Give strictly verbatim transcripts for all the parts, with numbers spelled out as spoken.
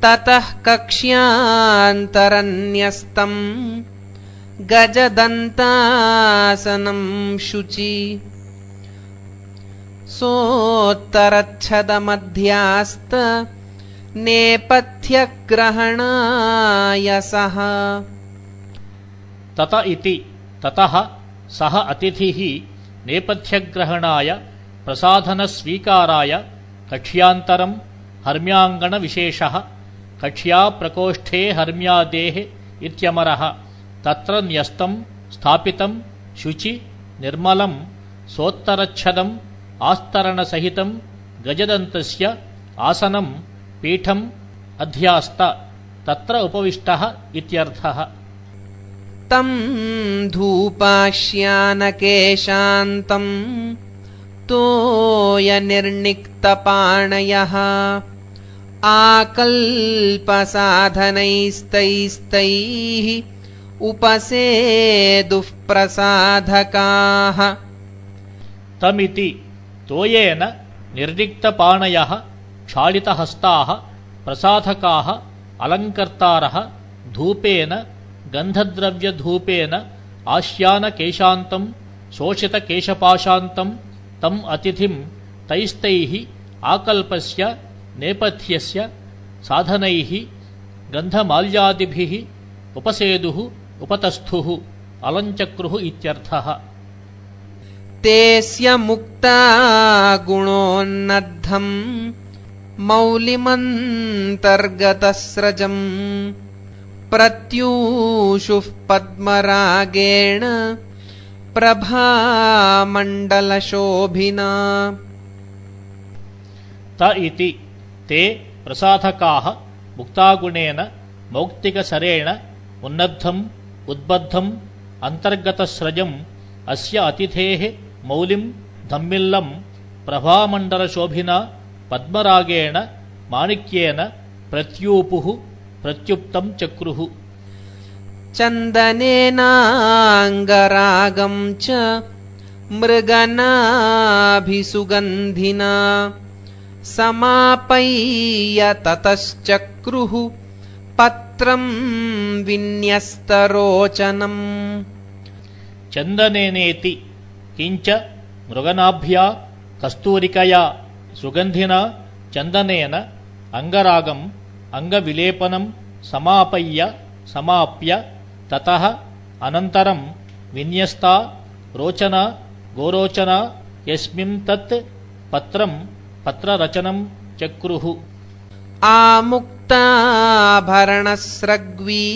ततः कक्ष्यान्तरन्यस्तम् गजदन्तासनं शुचि सोत्तरच्छदमध्यास्त नेपथ्यग्रहणाय सः। तत इति ततः सः अतिथिः नेपथ्यग्रहणाय प्रसाधनस्वीकाराय कक्ष्यान्तरं हर्म्याङ्गणविशेषः कक्ष्याप्रकोष्ठे हर्म्यादेः इत्यमरः तत्र न्यस्तं स्थापितं शुचि निर्मलं सोत्तरच्छदम् आस्तरणसहितं गजदन्तस्य आसनं पीठम् अध्यास्त तत्र उपविष्टः इत्यर्थः। तं धूपाश्यानकेशान्तं तोयनिर्निक्तपाणयः आकल्पसाधनैस्तैस्तैः उपसेदुः प्रसाधकाः। तमिति तोयेन निर्निक्तपाणयः क्षालितहस्ताः प्रसाधकाः अलङ्कर्तारः धूपेन गन्धद्रव्यधूपेन आश्यानकेशान्तं शोषितकेशपाशान्तं तम् अतिथिं तैस्तैः आकल्पस्य नेपथ्यस्य साधनैः गन्धमाल्यादिभिः उपसेदुः उपतस्थुः अलञ्चक्रुः इत्यर्थः। तेस्य मुक्ता गुणोन्नद्धम् मौलिमन्तर्गतस्रजम् प्रत्यूषुः पद्मरागेण प्रभामण्डलशोभिना। त इति ते प्रसाधकाः मुक्तागुणेन मौक्तिकसरेण उन्नद्धम् उद्बद्धम् अन्तर्गतस्रजम् अस्य अतिथेः मौलिं धम्मिल्लं प्रभामण्डलशोभिना पद्मरागेण माणिक्येन प्रत्यूपुः प्रत्युप्तं चक्रुः। चन्दनेनाङ्गरागं च मृगनाभिसुगन्धिना समापय्य ततश्चक्रुः पत्रं विन्यस्तरोचनम्। चन्दनेनेति किञ्च मृगनाभ्या कस्तूरिकया सुगन्धिना चन्दनेन अंगरागम् अंगविलेपनं समापय्य समाप्य ततः अनन्तरं विन्यस्ता रोचना गोरोचना यस्मिन् तत् पत्रं पत्ररचनं चक्रुः। आमुक्ताभरणस्रग्वी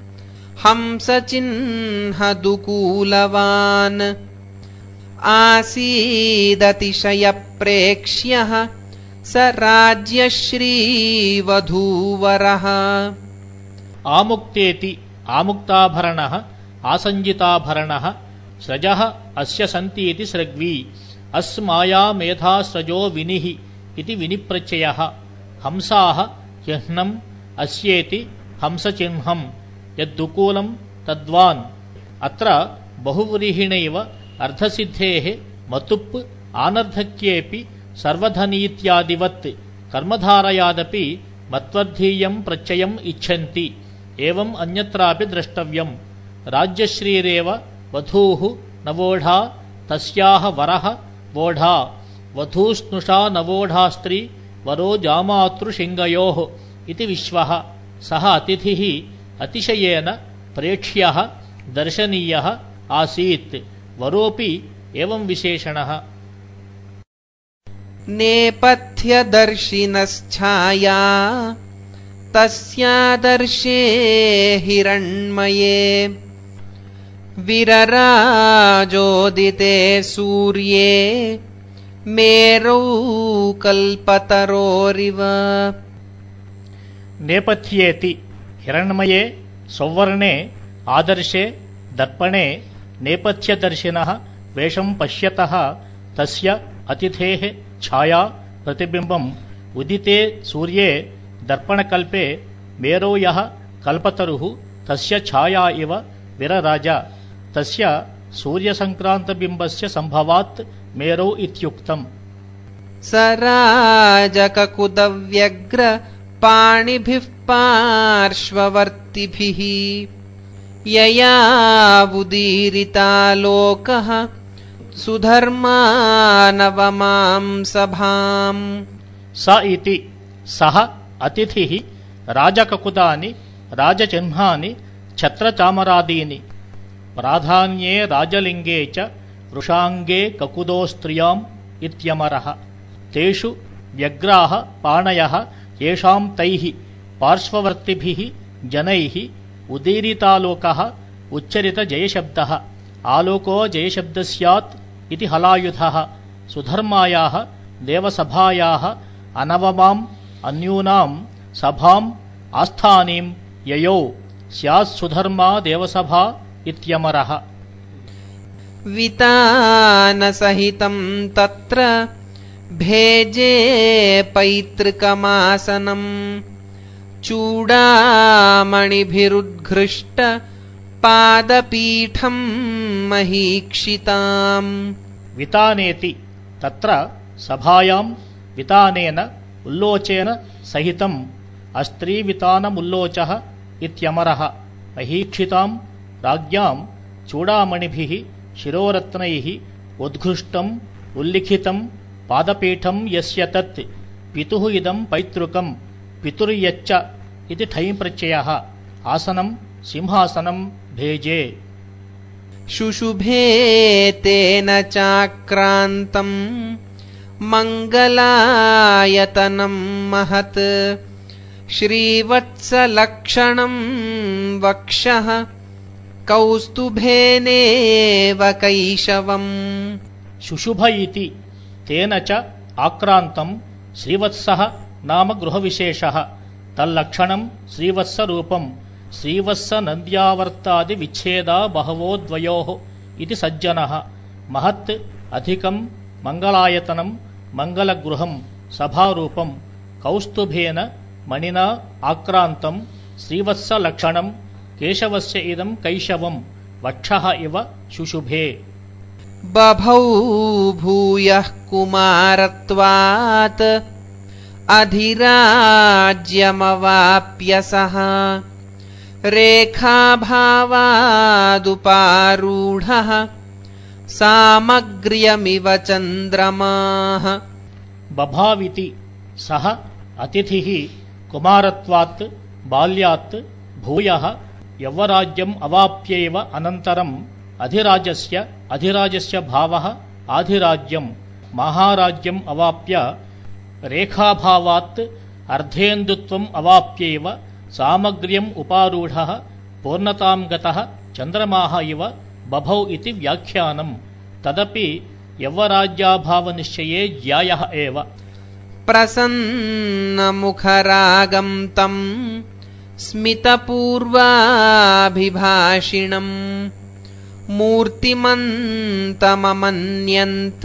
हंसचिह्नदुकूलवान् आसीदतिशयप्रेक्ष्यः स राज्यश्रीवधूवरः। आमुक्तेति आमुक्ताभरणः आसञ्जिताभरणः स्रजः अस्य सन्ति इति स्रग्वी अस्मायामेधास्रजो विनिः इति विनिप्रत्ययः हंसाः चिह्नम् अस्येति हंसचिह्नं यद्दुकूलं तद्वान्। अत्र बहुव्रीहिणैव अर्धसिद्धेः मतुप् आनर्धक्येऽपि सर्वधनीत्यादिवत् कर्मधारयादपि मत्वर्धीयं प्रत्ययम् इच्छन्ति। एवम् अन्यत्रापि द्रष्टव्यम्। राज्यश्रीरेव वधूः नवोढा तस्याः वरः वोढा वधूस्नुषा नवोढास्त्री वरो जामातृशिङ्गयोः इति विश्वः। सः अतिथिः अतिशयेन प्रेक्ष्यः दर्शनीयः आसीत्। वरोऽपि एवं विशेषणः। नेपथ्यदर्शिनश्छाया तस्यादर्शे हिरण्मये विरराजोदिते सूर्ये मेरौ कल्पतरोरिव। नेपथ्येति हिरण्मये सौवर्णे आदर्शे दर्पणे नेपथ्यदर्शिनः वेषं पश्यतः तस्य अतिथेः छाया प्रतिबिम्बम् उदिते सूर्ये दर्पणकल्पे मेरो यः कल्पतरुः तस्य छाया इव विरराज। तस्य सूर्यसंक्रान्तबिम्बस्य संभवात् मेरौ इत्युक्तम्। स राजककुदव्यग्र पाणिभिः पार्श्ववर्तिभिः यया उदीरिता लोकः सुधर्मानवमां सभाम्। स इति सः अतिथिः राजककुतानि राजचिह्नानि छत्रचामरादीनि प्राधान्ये राजलिङ्गे च वृषाङ्गे ककुदो स्त्रियाम् इत्यमरः। तेषु व्यग्राः पाणयः येषां तैः पार्श्ववर्तिभिः जनैः उदीरितालोकः उच्चरितजयशब्दः। आलोको जयशब्दस्यात् इति हलायुधः। सुधर्मायाः देवसभायाः अनवमाम् अन्यूनां सभाम् आस्थानीं ययौ स्यात्सुधर्मा देवसभा इत्यमरः। वितानसहितं तत्र भेजे पैतृकमासनं चूडामणिभिरुद्घृष्ट पादपीठं महीक्षिताम्। वितानेति तत्र सभायां वितानेन उल्लोचेन सहितम् अस्त्रीवितानमुल्लोचः इत्यमरः। महीक्षितां राज्ञां चूडामणिभिः शिरोरत्नैः उद्घृष्टम् उल्लिखितं पादपीठं यस्य तत् पितुः इदं पैतृकं पितुर्यच्च इति ठञ् प्रत्ययः। आसनं सिंहासनं भेजे। शुशुभे तेन चाक्रान्तं मङ्गलायतनं महत् श्रीवत्सलक्षणं वक्षः कौस्तुभेनेव कैशवम्। शुशुभ इति तेन च आक्रान्तं श्रीवत्सः नाम गृहविशेषः। तल्लक्षणं श्रीवत्सरूपं श्रीवत्सनन्द्यावर्तादिविच्छेदा बहवो द्वयोः इति सज्जनः। महत् अधिकं मङ्गलायतनं मङ्गलगृहं सभारूपं कौस्तुभेन मणिना आक्रान्तं श्रीवत्सलक्षणं केशवस्य इदं कैशवं वक्षः इव शुशुभे। बभौ भूयः कुमारत्वात् अधिराज्यमवाप्य सः रेखाभावादुपारूढः सामग्र्यमिव चन्द्रमाः। बभाविति सः अतिथिः कुमारत्वात् बाल्यात् भूयः यौवराज्यम् अवाप्यैव अनन्तरम् अधिराजस्य अधिराजस्य भावः आधिराज्यं महाराज्यम् अवाप्य रेखाभावात् अर्धेन्दुत्वम् अवाप्यैव सामग्र्यम् उपारूढः पूर्णतां गतः चन्द्रमाः इव बभौ इति व्याख्यानम्। तदपि यौवराज्याभावनिश्चये ज्यायः एव। प्रसन्नमुखरागं तं स्मितपूर्वाभिभाषिणम् मूर्तिमन्तममन्यन्त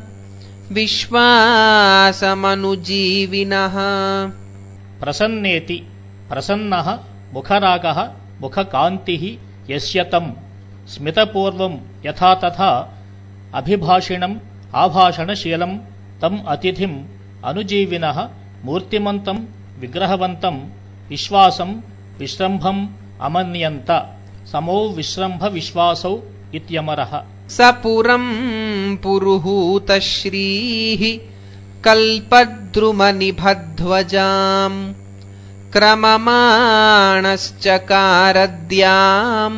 विश्वासमनुजीविनः। प्रसन्नेति प्रसन्नः मुखरागः मुखकान्तिः यस्य तं स्मितपूर्वं यथा तथा अभिभाषिणम् आभाषणशीलं तम् अतिथिम् अनुजीविनः मूर्तिमन्तं विग्रहवन्तं विश्वासं विश्रम्भम् अमन्यन्त। समौ विश्रम्भ विश्वासौ इत्यमरः। स पुरं पुरुहूतश्रीः कल्पद्रुमनिभध्वजाम् क्रममाणश्चकारद्याम्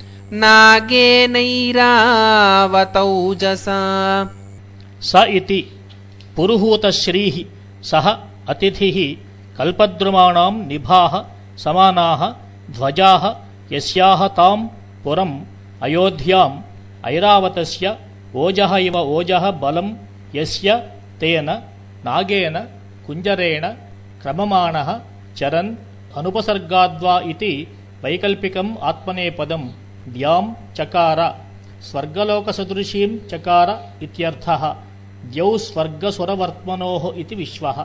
नागेनैरावतौजसा। स इति पुरुहूतश्रीः सः अतिथिः कल्पद्रुमाणां निभाः समानाः ध्वजाः यस्याः तां पुरम् अयोध्याम् ऐरावतस्य ओजः इव ओजः बलं यस्य तेन नागेन कुञ्जरेण क्रममाणः चरन् अनुपसर्गाद्वा इति वैकल्पिकम् आत्मनेपदम् द्यां चकार स्वर्गलोकसदृशीं चकार इत्यर्थः। द्यौ स्वर्गसुरवर्त्मनोः इति विश्वः।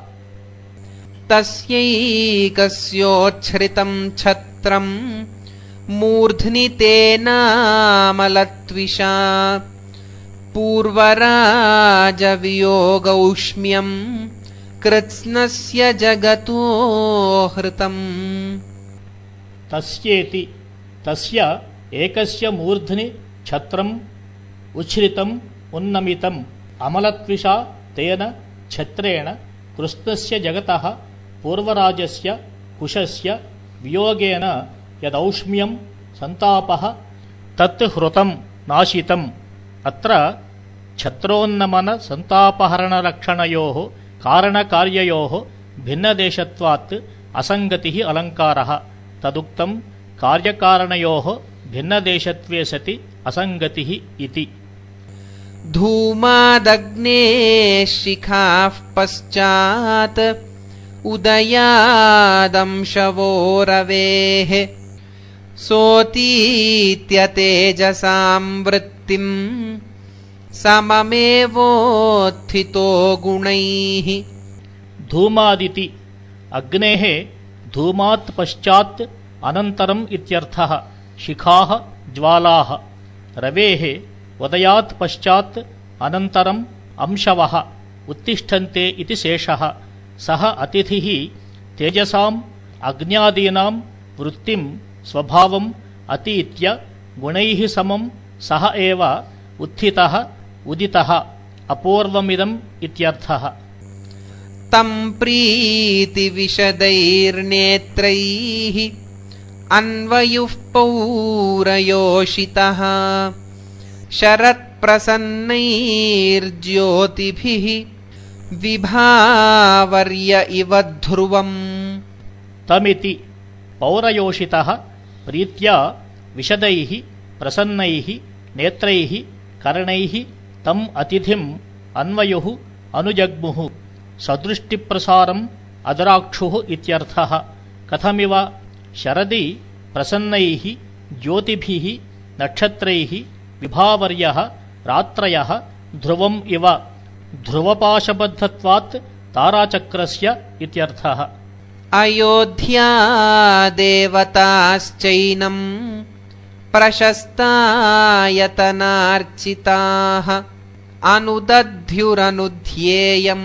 तस्यैकस्योच्छ्रितं छत्रं मूर्ध्नि तेनामलत्विषा पूर्वराजवियोगौष्म्यं कृत्स्नस्य जगतो हृतम्। तस्येति तस्य एकस्य मूर्ध्नि छत्रम् उच्छ्रितम् उन्नमितम् अमलत्विषा तेन छत्रेण कृत्स्नस्य जगतः पूर्वराजस्य कुशस्य वियोगेन यदौष्म्यं सन्तापः तत् हृतं नाशितम्। अत्र छत्रोन्नमन सन्तापहरणलक्षणयोः कारणकार्ययोः भिन्नदेशत्वात् असङ्गतिः अलङ्कारः। तदुक्तं कार्यकारणयोः भिन्नदेशत्वे सति असङ्गतिः इति। धूमादग्नेः शिखाः पश्चात् उदयादंशवो रवेः सोतीत्यतेजसां वृत्तिम् सममेवोत्थितो गुणैः। धूमादिति अग्नेः धूमात् पश्चात् अनन्तरम् इत्यर्थः। शिखाः ज्वालाः। रवेः उदयात् पश्चात् अनन्तरम् अंशवः उत्तिष्ठन्ते इति शेषः। सः अतिथिः तेजसाम् अग्न्यादीनां वृत्तिं स्वभावम् अतीत्य गुणैः समं सः एव उत्थितः उदितः अपूर्वमिदम् इत्यर्थः। तं प्रीतिविशदैर्नेत्रैः अन्वयुः पौरयोषितः शरत्प्रसन्नैर्ज्योतिभिः विभावर्य इव ध्रुवम्। तमिति पौरयोषितः प्रीत्या विशदैः प्रसन्नैः नेत्रैः करणैः तम् अतिथिम् अन्वयुः अनुजग्मुः सदृष्टिप्रसारम् अदराक्षुः इत्यर्थः। कथमिव शरदि प्रसन्नैः ज्योतिभिः नक्षत्रैः विभावर्यः रात्रयः ध्रुवम् इव ध्रुवपाशबद्धत्वात् ताराचक्रस्य इत्यर्थः। अयोध्या देवताश्चैनम् प्रशस्तायतनार्चिताः अनुदध्युरनुध्येयम्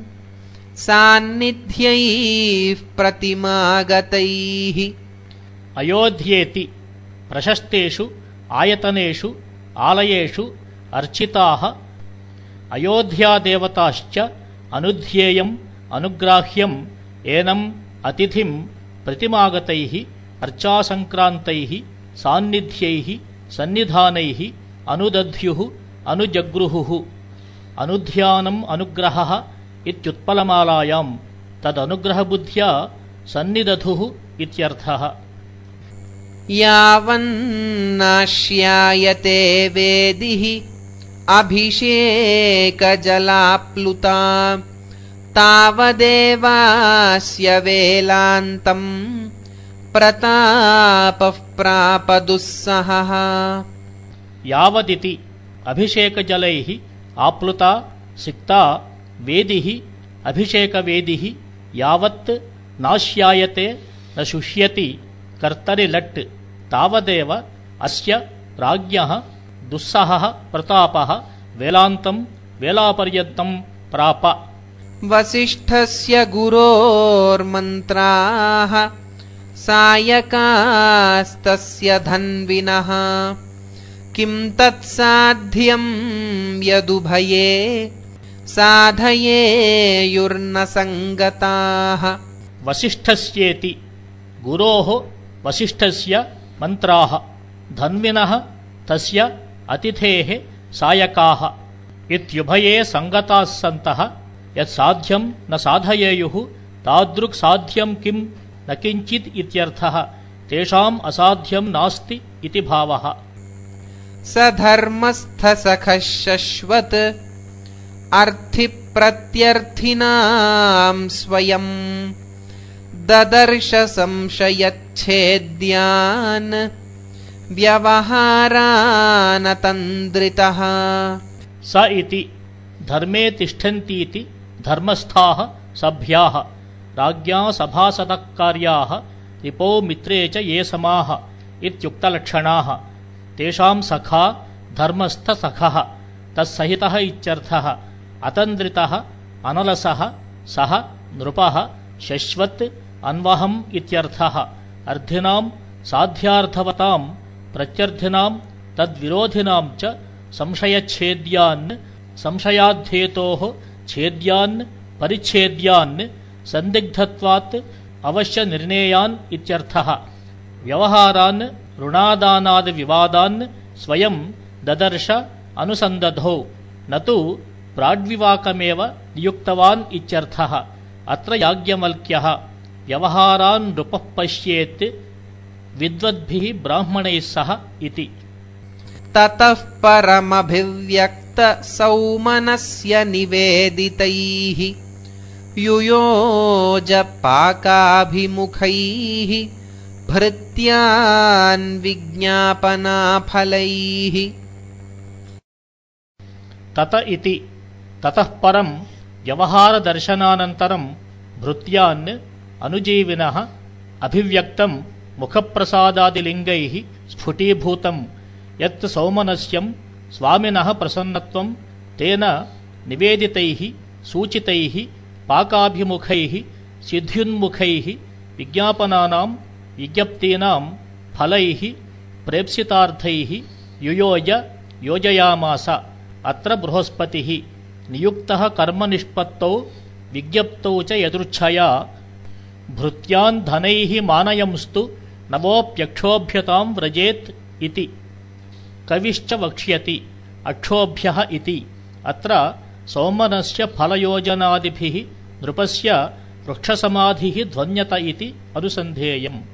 सान्निध्यैः प्रतिमागतैः। अयोध्येति प्रशस्तेषु आयतनेषु आलयेषु अर्चिताः अयोध्यादेवताश्च अनुध्येयम् अनुग्राह्यम् एनम् अतिथिम् प्रतिमागतैः अर्चासङ्क्रान्तैः सान्निध्यैः सन्निधानैः अनुदध्युः अनुजग्रुहुः। अनुध्यानम् अनुग्रहः इत्युत्पलमालायाम् तदनुग्रहबुद्ध्या सन्निदधुः इत्यर्थः। यावन्नाश्यायते वेदिः अभिषेकजलाप्लुता तावदेवास्य वेलान्तम् प्रतापः प्रापदुस्सहः। यावदिति अभिषेकजलैः आप्लुता सिक्ता वेदिः अभिषेकवेदिः यावत् नाश्यायते न शुष्यति कर्तरि लट् तावदेव अस्य राज्ञः दुस्सहः प्रतापः वेलान्तं वेलापर्यन्तं प्राप। वसिष्ठस्य गुरोर्मन्त्राः सायकास्तस्य धन्विनः किं तत्साध्यं यदुभये साधयेयुर्न संगताः। वसिष्ठस्येति गुरोः वसिष्ठस्य मन्त्राः धन्विनः तस्य अतिथेः सायकाः इत्युभये संगताः सन्तः यत्साध्यं न साधयेयुः तादृक् साध्यं किं न किञ्चित् इत्यर्थः। तेषाम् असाध्यं नास्ति इति भावः। सधर्मस्थसखः शश्वत् अर्थिप्रत्यर्थिनां स्वयं ददर्श संशयच्छेद्यान् व्यवहारानतन्द्रितः। स इति धर्मे तिष्ठन्तीति धर्मस्थाः सभ्याः राज्ञा सभासदः कार्याः रिपो मित्रे च ये समाः इत्युक्तलक्षणाः। तेषां सखा धर्मस्थसखः तत्सहितः इत्यर्थः। अतन्द्रितः अनलसः सः नृपः शश्वत् अन्वहम् इत्यर्थः। अर्थिनां साध्यार्थवतां प्रत्यर्थिनां तद्विरोधिनां च संशयच्छेद्यान् संशयाद्धेतोः छेद्यान् परिच्छेद्यान् संदिग्धत्वात् अवश्यनिर्णेयान् इत्यर्थः। व्यवहारान् ऋणादानादिविवादान् स्वयं ददर्श अनुसन्दधौ न तु प्राड्विवाकमेव नियुक्तवान् इत्यर्थः। अत्र याज्ञवल्क्यः व्यवहारान् नृपः पश्येत् विद्वद्भिः ब्राह्मणैः सह इति। ततः परमभिव्यक्त सौमनस्य निवेदितैः युयोज पाकाभिमुखैः भृत्यान् विज्ञापनाफलैः। तत इति ततः परं व्यवहारदर्शनानन्तरं भृत्यान् अनुजीविनः अभिव्यक्तं मुखप्रसादादिलिङ्गैः स्फुटीभूतं यत् सौमनस्यं स्वामिनः प्रसन्नत्वं तेन निवेदितैः सूचितैः पाकाभिमुखैः सिद्ध्युन्मुखैः विज्ञापनानां विज्ञप्तीनां फलैः प्रेप्सितार्थैः युयोज योजयामास। अत्र बृहस्पतिः नियुक्तः कर्मनिष्पत्तौ विज्ञप्तौ च यदृच्छया भृत्यान् धनैः मानयंस्तु नवोऽप्यक्षोभ्यतां व्रजेत् इति। कविश्च वक्ष्यति अक्षोभ्यः इति। अत्र सौमनस्य फलयोजनादिभिः नृपस्य वृक्षसमाधिः ध्वन्यत इति अनुसन्धेयम्।